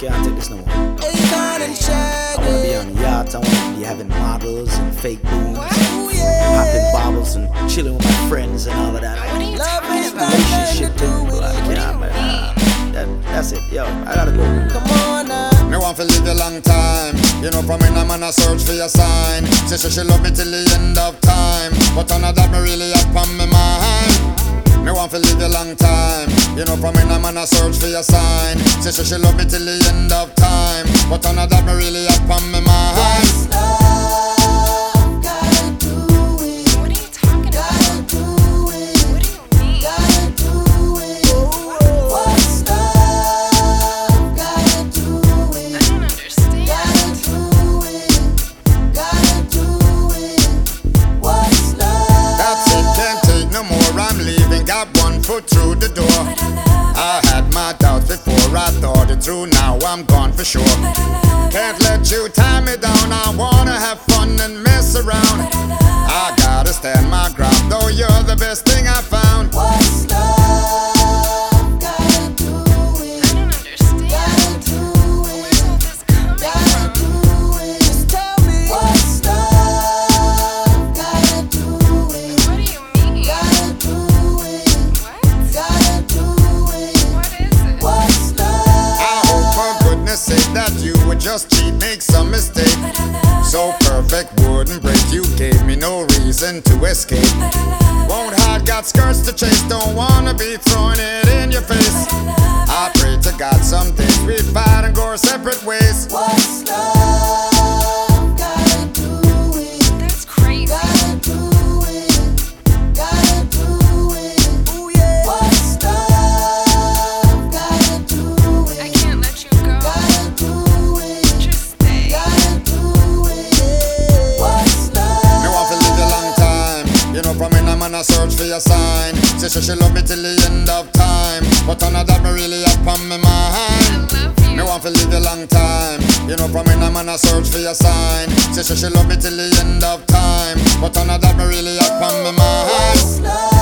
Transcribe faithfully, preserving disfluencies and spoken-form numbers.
can't take this no more. I wanna be on the yacht, I wanna be having models and fake booms, and popping bottles and chilling with my friends and all of that. This relationship thing, like, yeah, man. Uh, that, that's it, yo. I gotta go. Come on now. Me want to live a long time. You know, from when I'm on a search for your sign. Say she, she love me till the end of time, but none of that me really up on my mind. Me want to live a long time. You know, from when I'm on a search for your sign. Say she, she love me till the end of time, but none of that me really up on my mind. What's love gotta do it? What are you talking about? Gotta do it. What do you mean? Gotta do it. What's love gotta do it? I don't understand. Gotta do it. Gotta do it. What's love? That's it, can't take no more, I'm leaving. Got one foot through the door. But I love, I had my doubts before, I thought it through. Now I'm gone for sure. but I love, Can't let you tie me down. I wanna have fun and mess around. but I love. I gotta stand my ground, though you're the best thing I found. What's love gotta do it? I don't understand. Gotta do Where's it. all this coming Gotta from? do it. Just tell me. What's love gotta do it? What do you mean? Gotta do it. What? Gotta do it. What is it? What's love? I hope for goodness sake that you would just cheat, make some mistake. But I love, So perfect wouldn't break. You gave me no reason to escape. but I love, Won't hide, got skirts to chase. Don't wanna be throwing it in your face. but I love. I pray to God someday we fight and go our separate ways. What's love gotta do it? That's crazy. Gotta do it. Gotta do it. What's love gotta do I it? can't let you go. Gotta do it. Just stay. Gotta do it. What's love? Me want to live a long time. You know, from when I'm on a search for your sign. Say she, she love me till the end of time, but none of that me really up on my I mind. love you. Me want to live a long time. You know, from when I'm on a search for your sign. Say she, she love me till the end of time, but none of that me really up on my mind. What's love?